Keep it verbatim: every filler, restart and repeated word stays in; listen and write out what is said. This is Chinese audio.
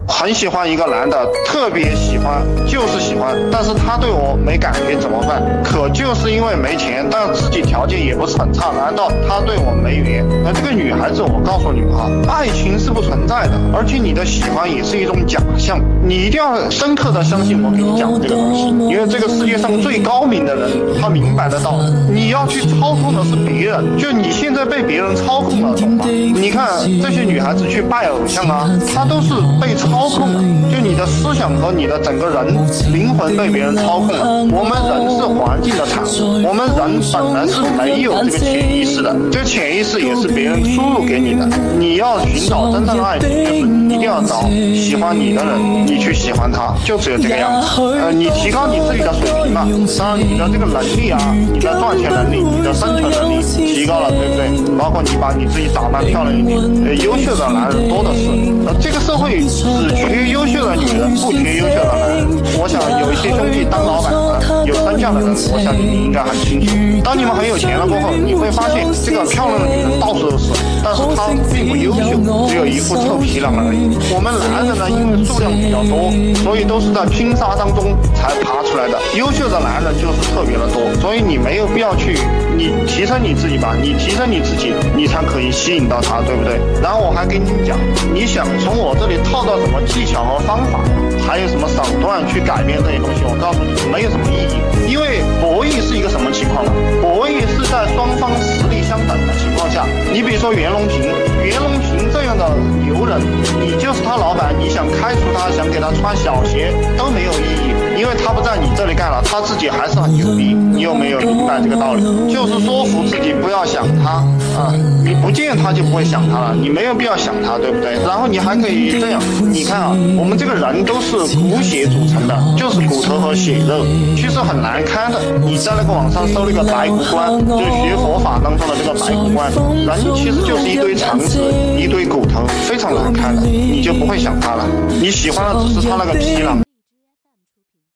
很喜欢一个男的，特别喜欢，就是喜欢，但是他对我没感觉怎么办？可就是因为没钱，但自己条件也不是很差，难道他对我没缘？那这个女孩子，我告诉你们啊，爱情是不存在的，而且你的喜欢也是一种假象，你一定要深刻的相信我给你讲的这个东西，因为这个世界上最高明的人，他明白得到，你要去操控的是别人，就你现在被别人操控了，懂吗？你看这些女孩子去拜偶像啊，她都是被操控的，就你的思想和你的整个人灵魂被别人操控了。我们人是环境的产物，我们人本来是没有这个潜意识的，这个潜意识也是别人输入给你的。你要寻找真正的爱情，就是你一定要找喜欢你的人，你去喜欢他，就只有这个样子。呃，你提高你自己的水平嘛，当然你的这个能力啊，你的赚钱能力，你的生存能力提高了，对不对？包括你把你自己打扮漂亮一点，呃，优秀的男人多的是。呃，这个社会只缺优秀的女人，不缺优秀的男人。我想有一些兄弟当老板的，有身价的人，我相信你应该很清楚。当你们很有钱了过后，你会发现这个漂亮的女人到处都是，但是她并不优秀，只有一副臭皮囊而已。我们男人呢，因为数量比较多，所以都是在拼杀当中才爬出来的。优秀的男人就是特别的多，所以你没有必要去，你提升你自己吧，你提升你自己，你才可以吸引到他，对不对？然后我还跟你讲，你想从我这里套到什么技巧和方法，还有什么手段去改变这些东西，我告诉你没有什么意义。因为博弈是一个什么情况呢？博弈是在双方实力相等的情况下，你比如说袁隆平，袁隆平这样的牛人，你就是他老板，你想开除他，想给他穿小鞋都没有意义，因为他不在你这里干了，他自己还是很牛逼。你有没有明白这个道理？就是说服自己不要想他啊，你不见他就不会想他了，你没有必要想他，对不对？然后你还可以这样，你看啊，我们这个人都是骨血组成的，就是骨头和血肉，其实很难看的。你在那个网上搜那个白骨观，就是学佛法当中的这个白骨观，人其实就是一堆肠子，一堆骨头，非常难看的，你就不会想他了。你喜欢的只是他那个皮囊。